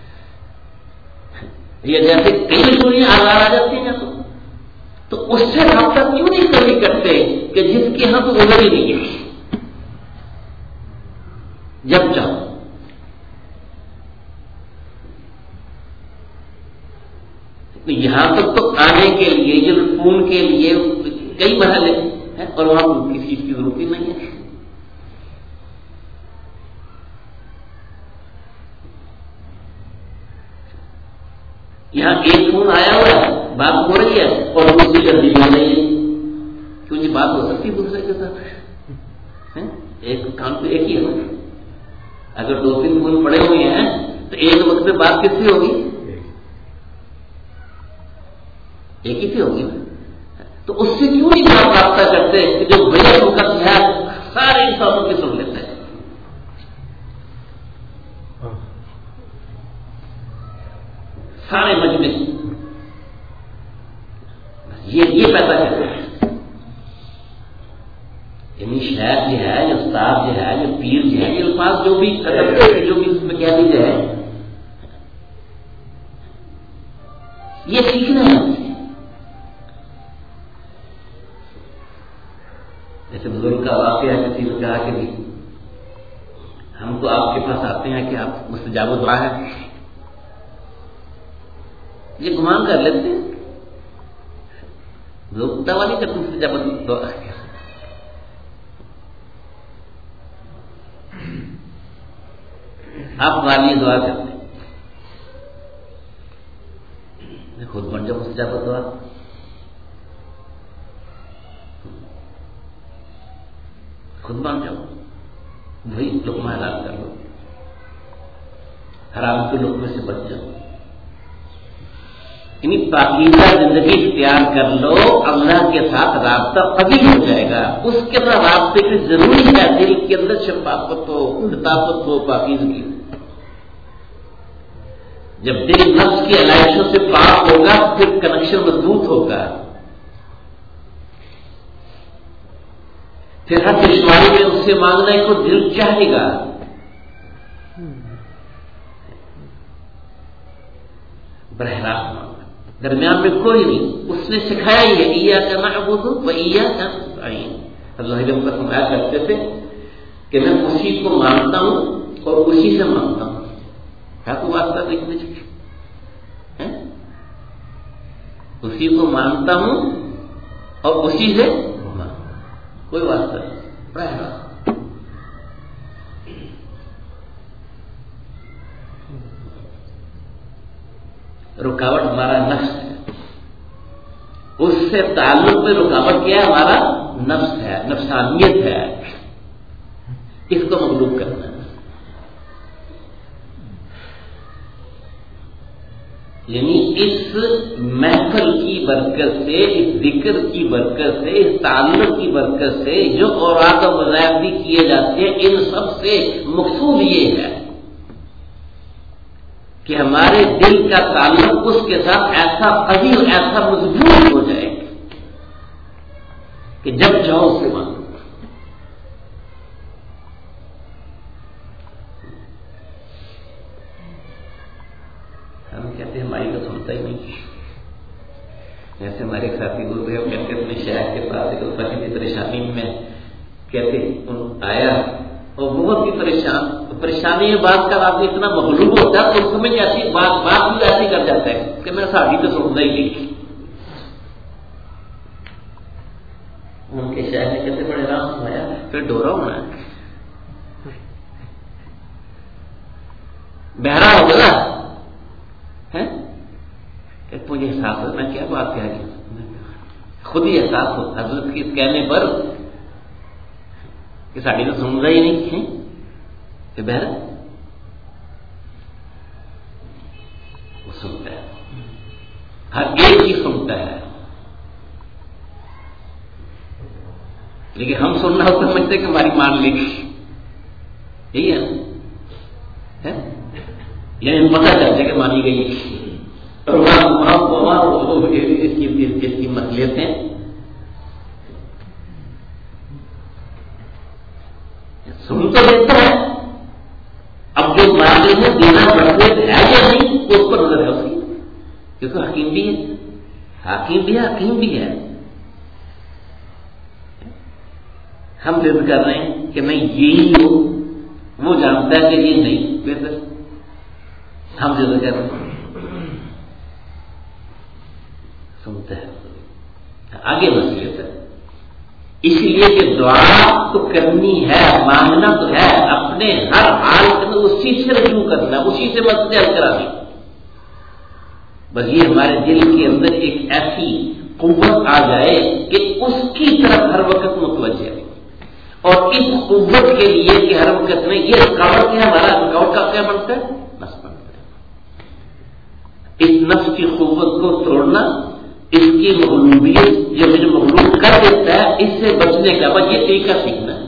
یہ جیسے کئی چوریاں آزار آ جاتی ہیں تو تو اس سے رابطہ کیوں نہیں کبھی کرتے کہ جس کے یہاں تو ادھر ہی نہیں ہے، جب چاہو۔ یہاں تک تو آنے کے لیے جو فون کے لیے کئی مرحلے ہیں اور وہاں کسی چیز کی ضرورت ہی نہیں ہے۔ یہاں ایک فون آیا ہوا ہے، بات ہو رہی ہے اور دوسری جلدی ہو رہی ہے، کیونکہ بات ہو سکتی ہے دوسرے کے ساتھ، ایک کام تو ایک ہی ہے۔ اگر دو تین فون پڑے ہوئے ہیں تو ایک وقت میں بات کس سے ہوگی؟ ایک ہی سے ہوگی۔ تو اس سے کیوں نہیں بات رابطہ کرتے کہ جو بڑے وقت ہے سارے انسانوں کی سن لیتا ہے۔ سارے مجلس یہ یہ پیدا کرتا ہے، یعنی شاید جو ہے، جو استاد جو ہے، جو پیر جو ہے، یہ الفاظ جو بھی جو بھی اس میں کہہ دیجیے ہے، یہ سیکھنا ہے۔ جیسے بزرگ کا واقعہ ہے، کسی نے کہا کہ ہم تو آپ کے پاس آتے ہیں کہ آپ مستجاب دعا ہے، یہ گمان کر لیتے ہیں لوگ، دعا نہیں کرتے مستجاب دعا۔ آپ ہمارے لیے دعا کرتے ہیں، خود بن جاؤ مستجاب دعا، خود بن جاؤ، وہی لقمہ حلال کر لو، حرام کے لقمے سے بچ جاؤ، یعنی پاکیزہ زندگی اختیار کر لو، اللہ کے ساتھ رابطہ قوی ہو جائے گا۔ اس کے ساتھ رابطے کی ضروری ہے دل کے اندر شفافت ہو، لطافت ہو، پاکیزگی ہو۔ جب دل نفس کی علائشوں سے پاک ہوگا پھر کنیکشن مضبوط ہوگا، پھر ہر دشواری میں اس سے مانگنے کو دل چاہے گا۔ براہ راست مانگنا، درمیان میں کوئی نہیں، اس نے سکھایا ہی ہے، ایاک نعبد و ایاک نستعین۔ اللہ علیہ وسلم فرمایا کرتے تھے کہ میں اسی کو مانتا ہوں اور اسی سے مانگتا ہوں۔ ہے تو واسطہ دیکھنے چاہیے، اسی کو مانتا ہوں اور اسی سے مانگتا ہوں، کوئی واسطہ نہیں، براہ راست۔ رکاوٹ ہمارا نفس ہے، اس سے تعلق میں رکاوٹ کیا ہے؟ ہمارا نفس ہے، نفسانیت ہے، اس کو مغلوب کرنا ہے۔ یعنی اس محفل کی برکت سے، اس ذکر کی برکت سے، اس تعلق کی برکت سے جو اوراق و وظائف بھی کیے جاتے ہیں، ان سب سے مقصود یہ ہے کہ ہمارے دل کا تعلق اس کے ساتھ ایسا قوی، ایسا مضبوط ہو جائے کہ جب چاہو اس سے مانگو۔ ہم کہتے ہیں ہماری تو سنتا ہی نہیں، جیسے ہمارے ساتھی گزرے ہم کہتے اپنے شہر کے پاس ایک فقیر کی پریشانی میں کہتے آیا اور بہت ہی پریشان، پریشانی میں بات کا آدمی اتنا مغلوب ہوتا ہے تو سمجھ ایسی بات بات بھی ایسی کر جاتا ہے کہ میرا ساتھی تو سنتا ہی نہیں۔ ان کے شہر میں کہتے بڑے آرام سے آیا، پھر ڈورا ہونا ہے، بہرا ہو گیا ہے، مجھے احساس ہو میں کیا بات کہہ رہی ہوں، خود ہی احساس ہو حضرت کے کہنے پر کہ ساڑی تو سن رہا ہی نہیں ہے کہ بہرا وہ سنتا ہے، ہر ایک چیز سنتا ہے، لیکن ہم سننا ہو تو سمجھتے کہ ہماری مان لے گی، یہی ہے، یعنی پتہ چلتا ہے کہ مانی گئی ہے، اور اس کی مصلیتیں سن تو دیتا ہے، اب جو مانگے ہیں دینا پڑتے ہے یا نہیں اس پر نظر ہے اس کی، کیونکہ حکیم بھی ہے، حاکم بھی ہے، حکیم بھی ہے۔ ہم ضد کر رہے ہیں کہ میں یہی ہوں، وہ جانتا ہے کہ یہ نہیں، بہتر ہم ضد کر رہے ہیں، سنتا ہے، آگے مسئلہ ہے۔ اس لیے کہ دعا تو کرنی ہے، مانگنا تو ہے، اپنے ہر حال میں اسی سے رجوع کرنا، اسی سے مسئلہ حل کرانی۔ بس یہ ہمارے دل کے اندر ایک ایسی قوت آ جائے کہ اس کی طرف ہر وقت متوجہ ہے، اور اس قوت کے لیے کہ ہر وقت میں یہ رکاوٹ کیا ہمارا رکاوٹ کا کیا بنتا ہے؟ نفس بنتا ہے۔ اس نفس کی قوت کو توڑنا، اس کی مغلوبیت جو مجھے مغلوب کر دیتا ہے، اس سے بچنے کا بس یہ طریقہ سیکھنا ہے۔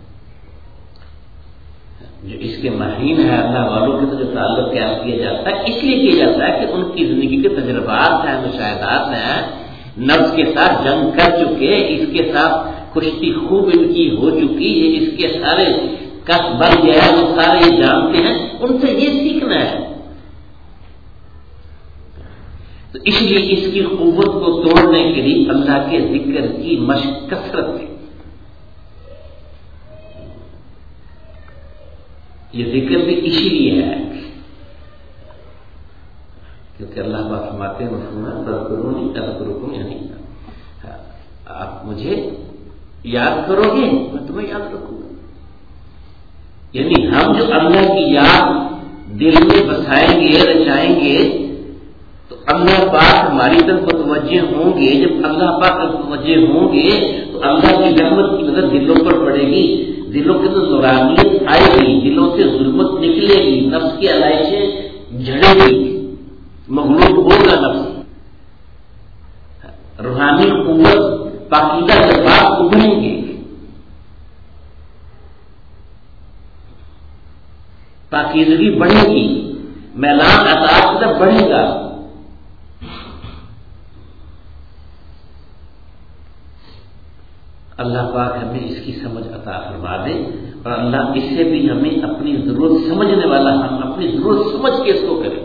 جو اس کے ماہرین ہے اللہ والوں کے تو جو تعلق قیام کیا جاتا ہے، اس لیے کیا جاتا ہے کہ ان کی زندگی کے تجربات ہیں، مشاہدات ہیں، نفس کے ساتھ جنگ کر چکے، اس کے ساتھ کشتی خوب ان کی ہو چکی ہے، اس کے سارے کس بن گیا ہے، وہ سارے جانتے ہیں، ان سے یہ سیکھنا ہے۔ تو اس لیے اس کی قوت کو توڑنے کے لیے اللہ کے ذکر کی مشق کثرت ہے۔ یہ ذکر بھی اسی لیے ہے کیونکہ اللہ پاک فرماتے ہیں مفہوم تذکرونی اذکرکم، یعنی آپ مجھے یاد کرو گے میں تمہیں یاد رکھوں گا۔ یعنی ہم جو اللہ کی یاد دل میں بسائیں گے، رچائیں گے، تو اللہ پاک ہماری طرف متوجہ ہوں گے۔ جب اللہ پاک متوجہ ہوں گے تو اللہ کی رحمت کی نظر دلوں پر پڑے گی، دلوں کے اندر نورانیت آئے گی، دلوں سے ظلمت نکلے گی، نفس کی علائشیں جھڑے گی، مغلوب ہوگا نفس، روحانی قوت پاکیزہ جذبات ابھریں گے، پاکیزگی بڑھے گی، میلان اطاعت کی طرف بڑھے گا. اللہ پاک ہمیں اس کی سمجھ عطا فرما دے اور اللہ اس سے بھی ہمیں اپنی ضرورت سمجھنے والا، ہم اپنی ضرورت سمجھ کے اس کو کریں.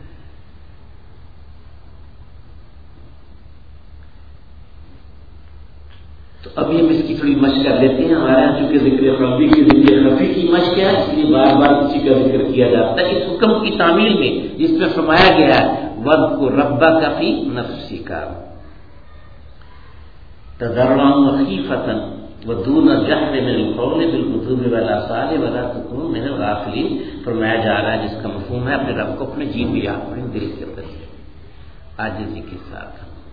تو ابھی ہم اس کی تھوڑی مشق کر لیتے ہیں. ہمارے یہاں چونکہ ذکر ربی کی ذکر خفی کی مشق ہے، اس لیے بار بار کسی کا ذکر کیا جاتا ہے. اس حکم کی تعمیل میں جس میں فرمایا گیا ہے وَاذْكُرْ رَبَّكَ فِي نَفْسِكَ تضرعا وخیفة ودون الجهر من القول بالغدو والآصال ولا تكونوا من الغافلین. فرمایا جا رہا ہے جس کا مفہوم ہے اپنے رب کو اپنے جی میں یاد کریں، دل کے اندر عاجزی کے ساتھ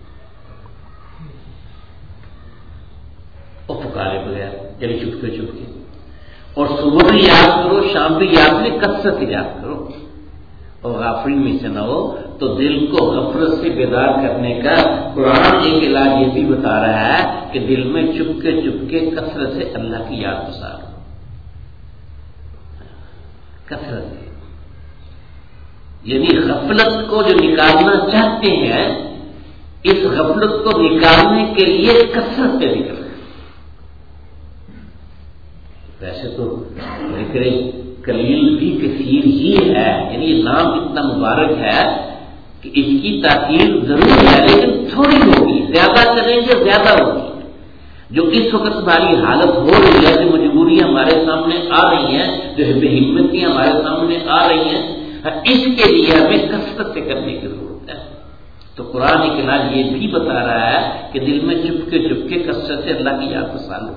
اور پکارے بغیر، یعنی چپ کے چپ کے. اور صبح بھی یاد کرو، شام بھی یاد کرو، کثرت سے یاد کرو اور غافلین میں سے نہ ہو. تو دل کو غفلت سے بیدار کرنے کا قرآن ایک علاج یہ بھی بتا رہا ہے کہ دل میں چپ کے چپ کے کثرت سے اللہ کی یاد بسار، کثرت سے. یعنی غفلت کو جو نکالنا چاہتے ہیں، اس غفلت کو نکالنے کے لیے کثرت پہ ذکر ہے. ویسے تو ذکر قلیل بھی کثیر ہی ہے، یعنی یہ نام اتنا مبارک ہے کہ اس کی تاکید ضرور ہے، لیکن تھوڑی ہوگی. زیادہ کریں گے زیادہ ہوگی. جو اس وقت ہماری حالت ہو رہی ہے، جو مجبوریاں ہمارے سامنے آ رہی ہیں، جو بے ہمتیاں ہمارے سامنے آ رہی ہیں، اس کے لیے ہمیں کثرت سے کرنے کی ضرورت ہے. تو قرآن کے علاج یہ بھی بتا رہا ہے کہ دل میں چپ کے چپ کے کثرت سے اللہ کی یاد بسالو.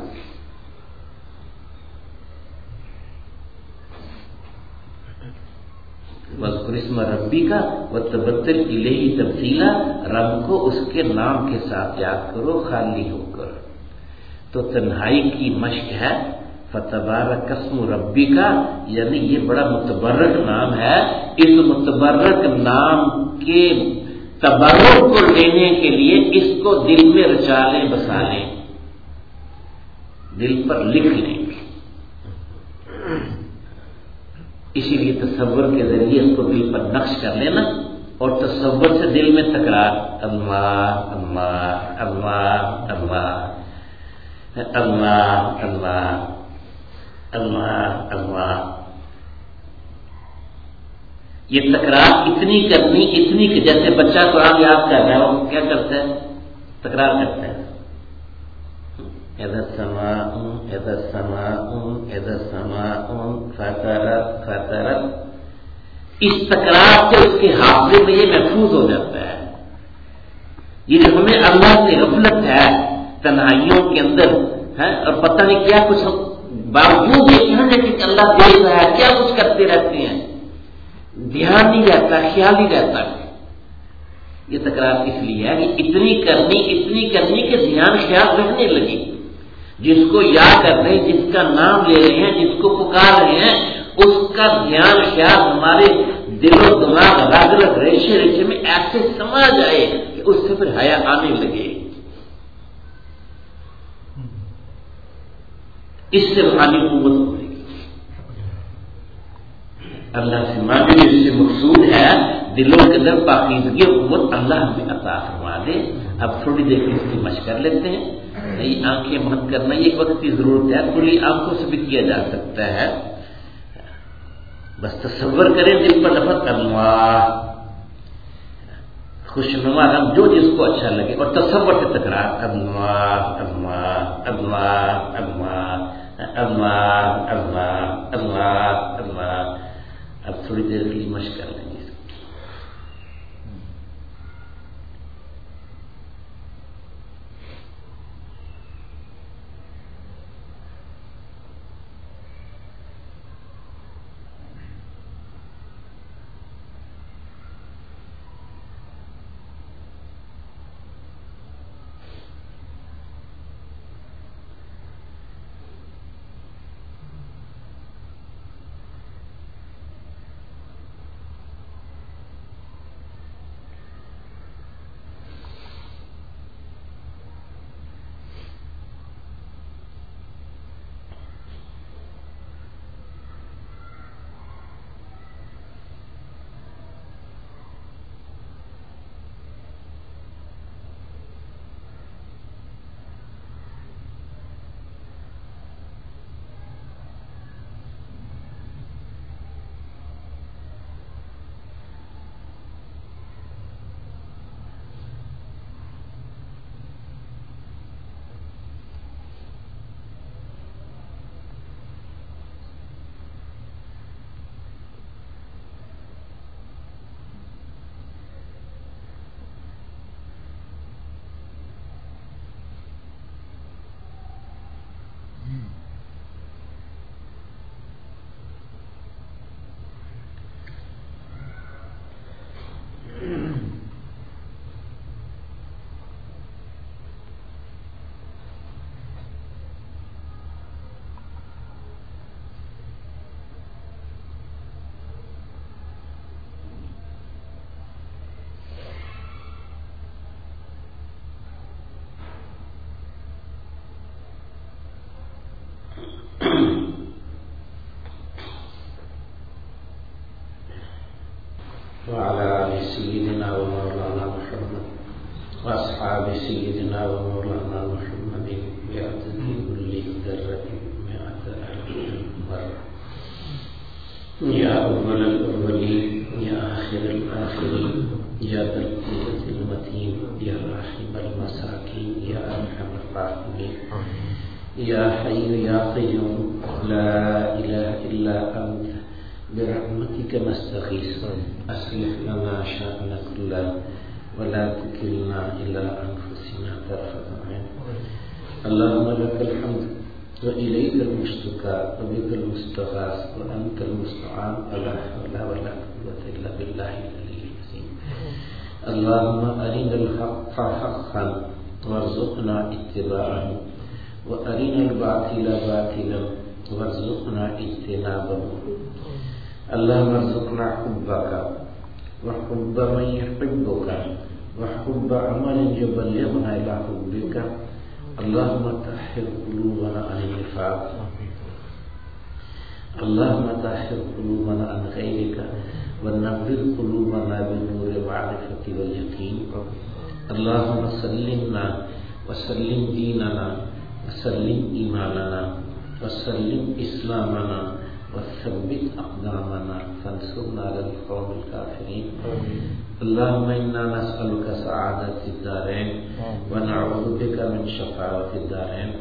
وَاذْكُرِ اسْمَ رَبِّكَ وَتَبَتَّلْ إِلَيْهِ تَبْتِيلًا. رب کو اس کے نام کے ساتھ یاد کرو خالی ہو کر. تو تنہائی کی مشق ہے فَتَبَارَكَ اسْمُ رَبِّكَ، یعنی یہ بڑا متبرک نام ہے. اس متبرک نام کے تبرک کو لینے کے لیے اس کو دل میں رچا لیں، بسا لیں، دل پر لکھ لیں. اسی لیے تصور کے ذریعے اس کو دل پر نقش کر لینا اور تصور سے دل میں تکرار اللہ اللہ اللہ اللہ اللہ اللہ اللہ اللہ. یہ تکرار اتنی کرنی اتنی کہ جیسے بچہ قرآن یاد کر رہا ہے وہ کیا کرتا ہے؟ تکرار کرتا ہے. اذا السماء اذا السماء اذا السماء فطرت فطرت. اس تکرار سے اس کے حافظے میں یہ محفوظ ہو جاتا ہے. یہ جو ہمیں اللہ سے غفلت ہے تنہائیوں کے اندر ہے اور پتہ نہیں کیا کچھ باوجود یہ کہنے کہ اللہ دیکھ رہا ہے، کیا کچھ کرتے رہتے ہیں، دھیان نہیں رہتا، خیال نہیں رہتا. یہ تکرار اس لیے ہے کہ اتنی کرنی اتنی کرنی کہ دھیان خیال رہنے لگے. جس کو یاد کر رہے ہیں، جس کا نام لے رہے ہیں، جس کو پکار رہے ہیں، اس کا دھیان خیال ہمارے دل و دماغ رگ رگ ریشے ریشے میں ایسے سما جائے کہ اس سے پھر حیا آنے لگے. اس سے روحانی قوت ہوگی. اللہ سے مانگنے اس سے مقصود ہے دلوں کے اندر پاکیزگی اور قوت اللہ ہمیں عطا فرما دے. اب تھوڑی دیر اس کی مشق کر لیتے ہیں. نئی آنکھیں بند کرنا یہ ایک وقت کی ضرورت ہے، کھلی آنکھوں سے بھی کیا جا سکتا ہے. بس تصور کریں دل پر لفظ اللہ، خوشنما رنگ جو جس کو اچھا لگے اور تصور سے تکرار اللہ اللہ اللہ اللہ اللہ اللہ اللہ اللہ. اب تھوڑی دیر کے لیے مشق کر لیں گے. وأصحاب سيدنا ومولانا محمد بعدد كل ذرة مئة ألف مرة. يا أول الأولين يا آخر الآخرين يا ذا القوة المتين يا رحيم المساكين يا أرحم الراحمين يا حي يا قيوم لا إله إلا أنت برحمتك نستغيث أصلح لنا شأننا كله ولا تكلنا إلى أنفسنا طرفة عين. اللهم لك الحمد وإليك المشتكى وبك المستغاث وأنت المستعان ولا حول ولا قوة إلا بالله العلي العظيم. اللهم أرنا الحق حقا وارزقنا اتباعه وأرنا الباطل باطلا وارزقنا اجتنابه. اللهم ارزقنا حبك وحب من يحبك وحب عمل يبلغنا إلى حبك. اللهم طهر قلوبنا عن النفاق. اللهم طهر قلوبنا عن غيرك ونور قلوبنا بنور المعرفة واليقين. اللهم سلمنا وسلم ديننا وسلم إيماننا وسلم إسلامنا وثبت أقدامنا فانصرنا على القوم الكافرين. اللهم إنا نسألك سعادة الدارين ونعوذ بك من شقاوة الدارين.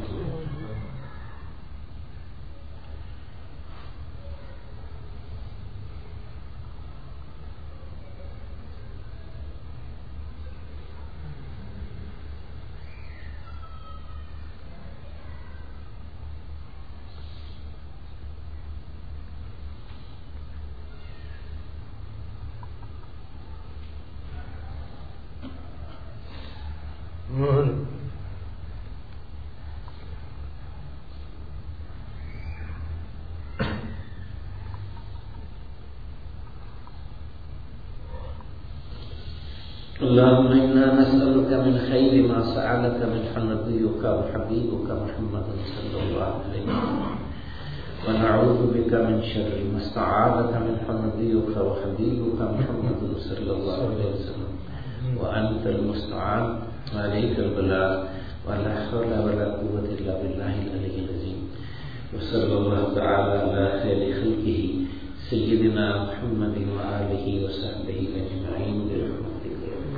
اللهم إنا نسألك من خير ما سألك منه نبيك وحبيبك محمد صلى الله عليه وسلم ونعوذ بك من شر ما استعاذك منه نبيك وحبيبك محمد صلى الله عليه وسلم وأنت المستعان وعليك البلاغ ولا حول ولا قوة إلا بالله العلي العظيم. وصلى الله تعالى على خير خلقه سيدنا محمد وآله وصحبه أجمعين برحمتك.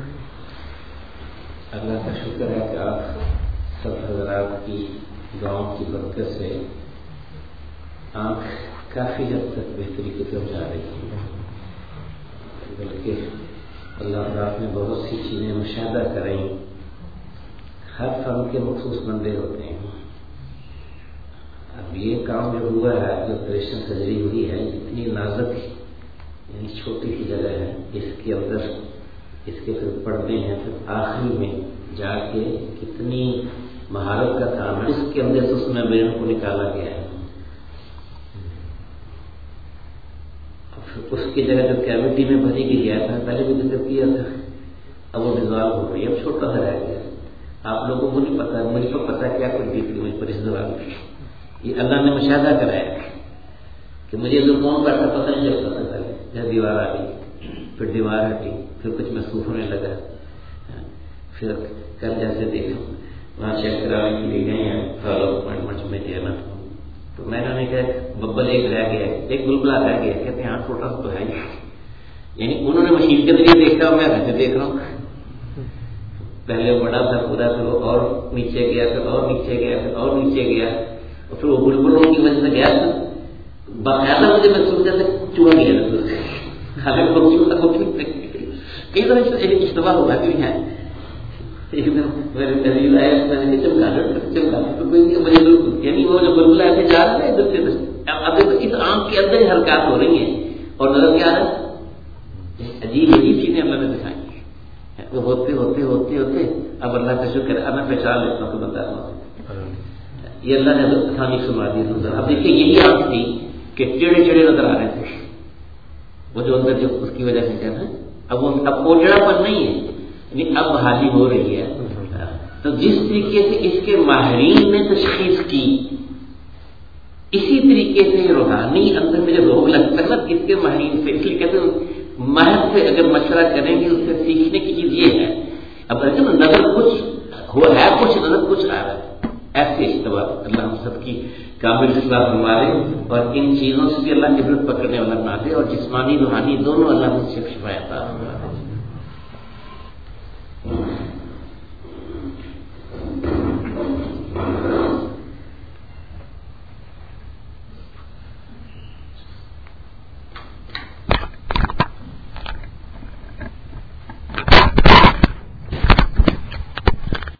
اللہ کا شکر ہے کہ آپ سب حضرات کی دعاؤں کی برکت سے آنکھ کافی حد تک بہتری کی طرف جا رہی ہے، بلکہ اللہ رات میں بہت سی چیزیں مشاہدہ کر رہی ہیں. ہر فن کے مخصوص بندے ہوتے ہیں. اب یہ کام جو ہوا ہے، جو آپریشن سرجری ہوئی ہے، اتنی نازک یعنی چھوٹی سی جگہ ہے، اس کے اندر اس کے پھر پردے ہیں، پھر آخری میں جا کے کتنی مہارت کا کام ہے. اس کے اندر سے اس میں برین کو نکالا گیا ہے. اس کی جگہ جو کیوٹی میں بھری گئی ہے، پہلے بھی ذکر کیا تھا، اب وہ ڈیزالو ہو گئی، اب چھوٹا سا رہ گیا. آپ لوگوں کو نہیں پتا، مجھ کو پتا کیا کر دی تھی مجھ پر اس دوران. یہ اللہ نے مشاہدہ کرایا کہ مجھے جو کون بیٹھا پتہ نہیں چلتا تھا. پہلے جب دیوار آ گئی، پھر دیوار ہٹی، پھر کچھ محسوس ہونے لگا. پھر کل جیسے دیکھا وہاں چیک کرانے کے لیے گئے ہیں فالو اپوائنٹمنٹ میں دیا نا، تو میں نے کہا ببل ایک رہ گیا، ایک بلبلا رہ گیا. کہتے ہیں ہاں چھوٹا سا تو ہے. یعنی انہوں نے مشین کے ذریعے دیکھا، میں گھر سے دیکھ رہا ہوں. پہلے بڑا تھا پورا، پھر وہ اور نیچے گیا، پھر اور نیچے گیا، پھر اور نیچے گیا، اور پھر وہ بلبلوں کی وجہ سے گیا تھا. باقاعدہ مجھے محسوس جیسے چوہا گیا تھا. حالانکہ کئی طرح سے اجتماع ہوا بھی ہے. ایک دن میرے قریب آیا، میں نے چمکا چمکا یعنی وہ جو بلبلا ایسے جا رہا ہے ادھر سے اب اس آنکھ کے اندر ہی حرکات ہو رہی ہیں اور نظر کیا ہے عجیب عجیب چیزیں اللہ نے دکھائی. وہ ہوتے ہوتے ہوتے ہوتے اب اللہ کا شکر ہے میں پہچان لیتا ہوں تو بتا رہا ہوں. یہ اللہ نے آسانی سنا دی نظر. اب دیکھیے یہی آنکھ تھی کہ ٹیڑھے ٹیڑھے نظر آ رہے تھے. وہ جو اندر جو اس کی وجہ سے کیا ہے اب وہ اب کوچڑا پر نہیں ہے، یعنی اب بحالی ہو رہی ہے. تو جس طریقے سے اس کے ماہرین نے تشخیص کی، اسی طریقے سے روحانی اندر میں جو روگ لگتا ہے نا اس کے ماہرین سے، اس لیے کہتے ہیں ماہر سے اگر مشورہ کریں گے اس سے سیکھنے کی چیز یہ ہے. اب نظر کچھ غلط کچھ آ رہا ہے. ایسے اشتباہ اللہ ہم سب کی کامل اصلاح فرما دے اور ان چیزوں سے بھی اللہ عبرت پکڑنے والا بنا دے اور جسمانی روحانی دونوں اللہ ہم سے شفا عطا فرما دے.